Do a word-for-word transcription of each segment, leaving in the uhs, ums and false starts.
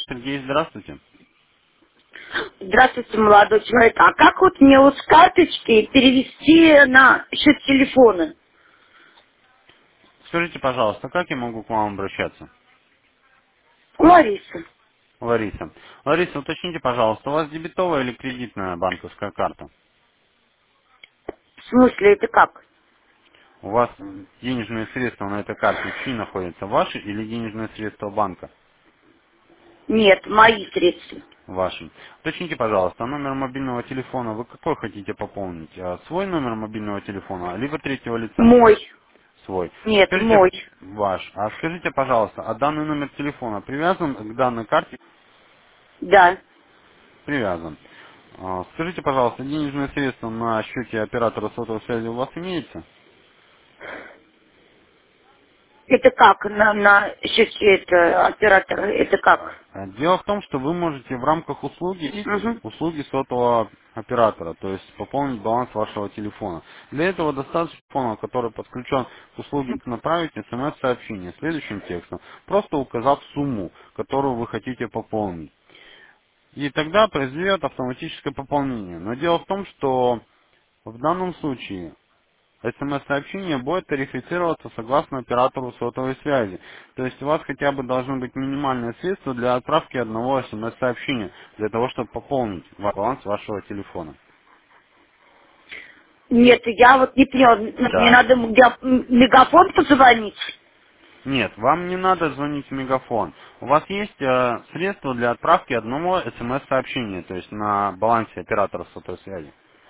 Сергей, здравствуйте. Здравствуйте, молодой человек. А как вот мне вот с карточки перевести на счет телефона? Скажите, пожалуйста, как я могу к вам обращаться? Лариса. Лариса. Лариса, уточните, пожалуйста, у вас дебетовая или кредитная банковская карта? В смысле, это как? У вас денежные средства на этой карте чьи находятся? Ваши или денежные средства банка? Нет, мои средства. Ваши. Уточните, пожалуйста, номер мобильного телефона вы какой хотите пополнить? А, Свой номер мобильного телефона, либо третьего лица? Мой. Свой. Нет, Скажите, мой. ваш. А скажите, пожалуйста, а данный номер телефона привязан к данной карте? Да. Привязан. А, Скажите, пожалуйста, денежные средства на счете оператора сотовой связи у вас имеются? Это как на, на счете это, оператора? Это как? А, Дело в том, что вы можете в рамках услуги Угу. услуги сотового оператора, то есть пополнить баланс вашего телефона. Для этого достаточно телефона, который подключен к услуге, направить смс-сообщение следующим текстом, просто указав сумму, которую вы хотите пополнить. И тогда произойдет автоматическое пополнение. Но дело в том, что в данном случае СМС-сообщение будет тарифицироваться согласно оператору сотовой связи. То есть у вас хотя бы должны быть минимальные средства для отправки одного СМС-сообщения, для того, чтобы пополнить ва- баланс вашего телефона. Нет, я вот не поняла. Мне Да. надо м- я- м- мегафон позвонить. Нет, вам не надо звонить в мегафон. У вас есть э, средства для отправки одного СМС-сообщения, то есть на балансе оператора сотовой связи.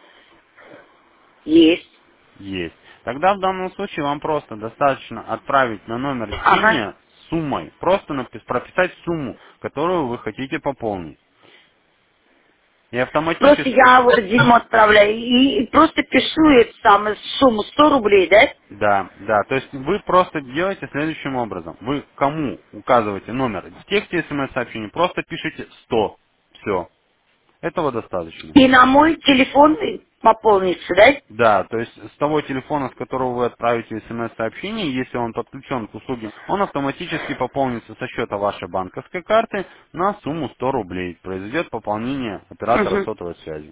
Есть. Есть. Тогда в данном случае вам просто достаточно отправить на номер Ага. чтения с суммой. Просто напис- прописать сумму, которую вы хотите пополнить. И Просто автоматически... я вот дерьмо отправляю и, и просто пишу эту самую сумму сто рублей, да? Да, да. То есть вы просто делаете следующим образом. Вы кому указываете номер? В тексте смс-сообщения просто пишите сто. Все. Этого достаточно. И на мой телефон пополнится, да? Да, то есть с того телефона, с которого вы отправите смс-сообщение, если он подключен к услуге, он автоматически пополнится со счета вашей банковской карты на сумму сто рублей. Произойдет пополнение оператора Угу. сотовой связи.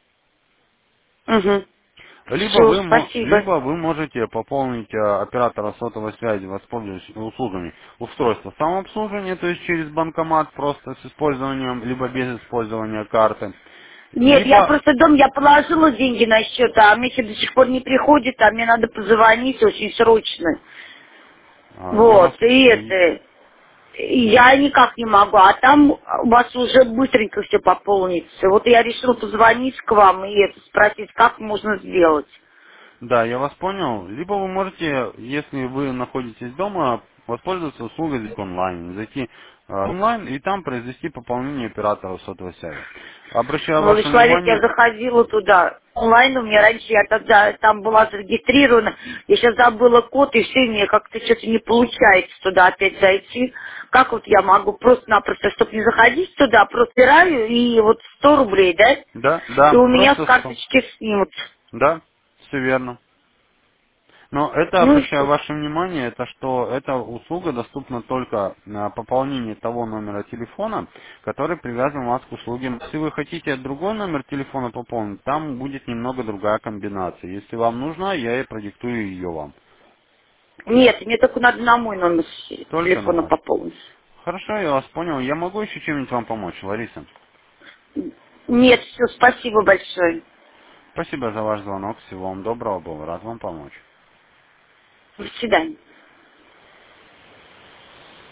Угу. Либо Все, вы, мо- спасибо. либо вы можете пополнить э, оператора сотовой связи, воспользуясь услугами устройства самообслуживания, то есть через банкомат просто с использованием, либо без использования карты. Нет, я Либо просто дом, я положила деньги на счет, а мне еще до сих пор не приходит, а мне надо позвонить очень срочно. а, я вас Вот, и это, и я никак не могу, а там у вас уже быстренько все пополнится. Вот я решила позвонить к вам и это, спросить, как можно сделать. Да, я вас понял. Либо вы можете, если вы находитесь дома, воспользоваться услугой Zip онлайн, зайти э, онлайн и там произвести пополнение оператора сотовой связи. Обращаю Молодой ваше человек, я внимание, заходила туда онлайн, у меня раньше, я тогда там была зарегистрирована, я сейчас забыла код, и все, мне как-то что-то не получается туда опять зайти. Как вот я могу просто-напросто, чтобы не заходить туда, просто убираю, и вот сто рублей, да? да, И да, у меня с просто сто. карточки снимут. Да, все верно. Но это, Ну и обращаю что? ваше внимание, это что эта услуга доступна только на пополнение того номера телефона, который привязан у вас к услуге. Если вы хотите другой номер телефона пополнить, там будет немного другая комбинация. Если вам нужна, я и продиктую ее вам. Нет, мне только надо на мой номер Только на телефона ваш. пополнить. Хорошо, я вас понял. Я могу еще чем-нибудь вам помочь, Лариса? Нет, все, спасибо большое. Спасибо за ваш звонок. Всего вам доброго. Был рад вам помочь. До свидания.